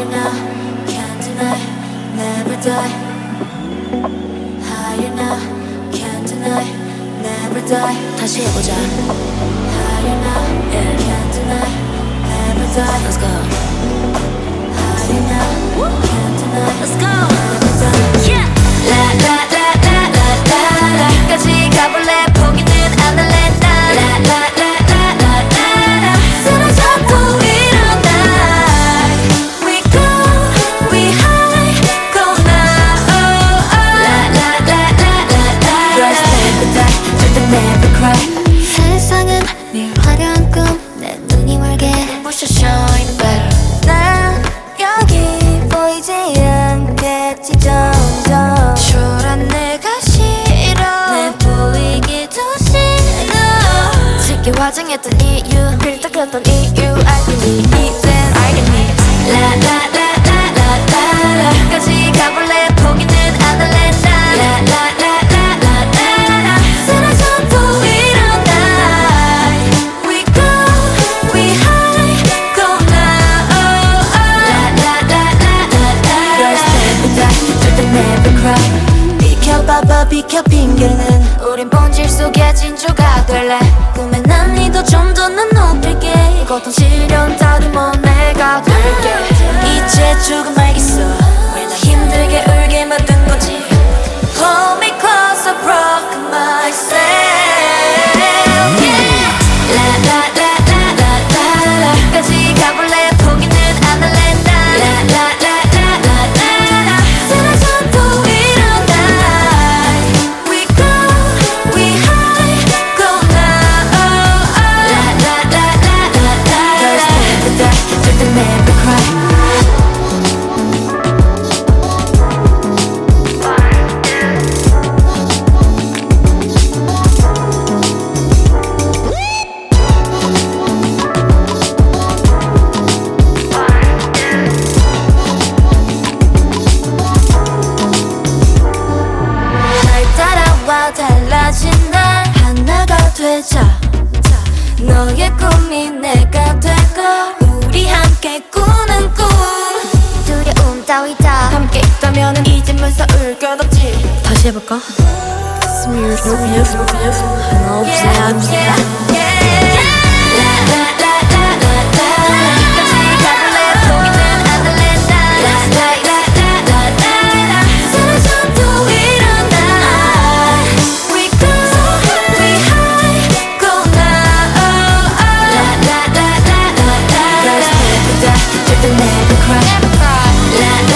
Higher now, can't deny, never die. Higher now, can't deny, never die. 다시 해보자. Higher now, yeah. Can't deny, never die. Let's go. Higher now, can't deny, let's go. Never die. Yeah. La la la la la la la. 까지 가볼래 포기는 안 할래 나. La la la la la la la. 쓰러져도 일어나. We go, we high, go now. La la la la la la. Girls never die, 절대 never cry. 세상은 늘 화려한 꿈, 내 눈이 멀게 눈부셔 shine better. 난 여기 보이지 않겠지 점점. 초란 내가 싫어, 내 보이기도 싫어. 지켜화장했던 이유, 필터 켰던 이유 알겠니? 이젠 알겠니? 라라라라라라라. 까지 가볼래 포기는 안 할래 나. 라라라라라라라. 쓰러져도 일어나. We go, we high, go now. 라라라라라라라. Girls never die, 절대 never cry. 비켜봐봐 비켜 핑계는 우린 본질 속에 진주가 될래. 꿈에 난 니도 좀 더 난 높일게. 고통 시련 다듬어 내가 될게. 이제 조금 알겠어 왜 나 힘들게 울게 만든 거지. Hold me close, I broke myself. Yeah. 라라라라라라라. 까지 가볼래 포기는 안 할래 나. 라라라라라라라. 쓰러져도 일어나. We go, we high, go now. 라라라라라라라. Girls never die, 절대 never cry. 날 따라와 달라진 날 하나가 되자. 너의 꿈이 내가 되고 우리 함께 꾸는 꿈. 두려움 따위 다 함께 있다면 이제 무서울 것 없지. 다시 해볼까? Smooth, smooth, smooth. 하나 없어. Never cry.